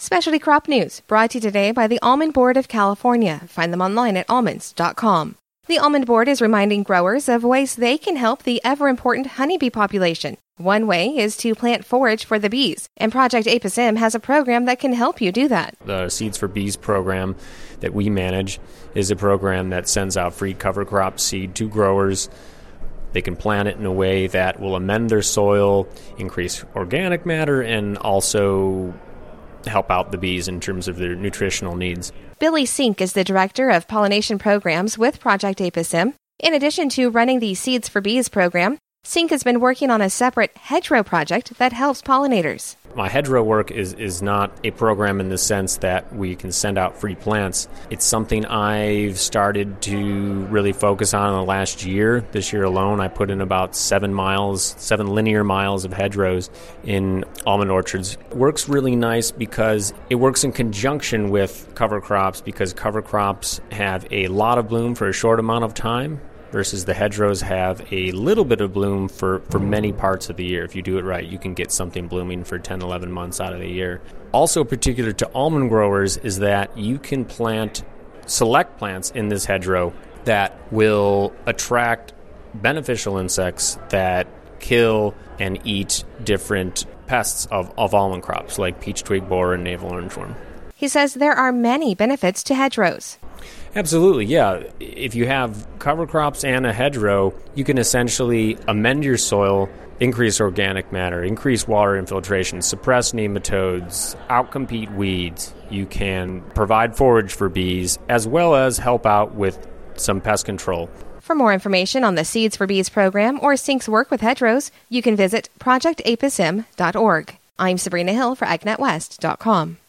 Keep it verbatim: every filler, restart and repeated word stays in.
Specialty Crop News, brought to you today by the Almond Board of California. Find them online at almonds dot com. The Almond Board is reminding growers of ways they can help the ever-important honeybee population. One way is to plant forage for the bees, and Project APISM has a program that can help you do that. The Seeds for Bees program that we manage is a program that sends out free cover crop seed to growers. They can plant it in a way that will amend their soil, increase organic matter, and also help out the bees in terms of their nutritional needs. Billy Sink is the Director of Pollination Programs with Project APISM. In addition to running the Seeds for Bees program, Sink has been working on a separate hedgerow project that helps pollinators. My hedgerow work is, is not a program in the sense that we can send out free plants. It's something I've started to really focus on in the last year. This year alone, I put in about seven miles, seven linear miles of hedgerows in almond orchards. It works really nice because it works in conjunction with cover crops, because cover crops have a lot of bloom for a short amount of time, versus the hedgerows have a little bit of bloom for, for many parts of the year. If you do it right, you can get something blooming for ten, eleven months out of the year. Also particular to almond growers is that you can plant select plants in this hedgerow that will attract beneficial insects that kill and eat different pests of, of almond crops, like peach twig borer and navel orangeworm. He says there are many benefits to hedgerows. Absolutely, yeah. If you have cover crops and a hedgerow, you can essentially amend your soil, increase organic matter, increase water infiltration, suppress nematodes, outcompete weeds. You can provide forage for bees, as well as help out with some pest control. For more information on the Seeds for Bees program or Sink's work with hedgerows, you can visit project apism dot org. I'm Sabrina Hill for ag net west dot com.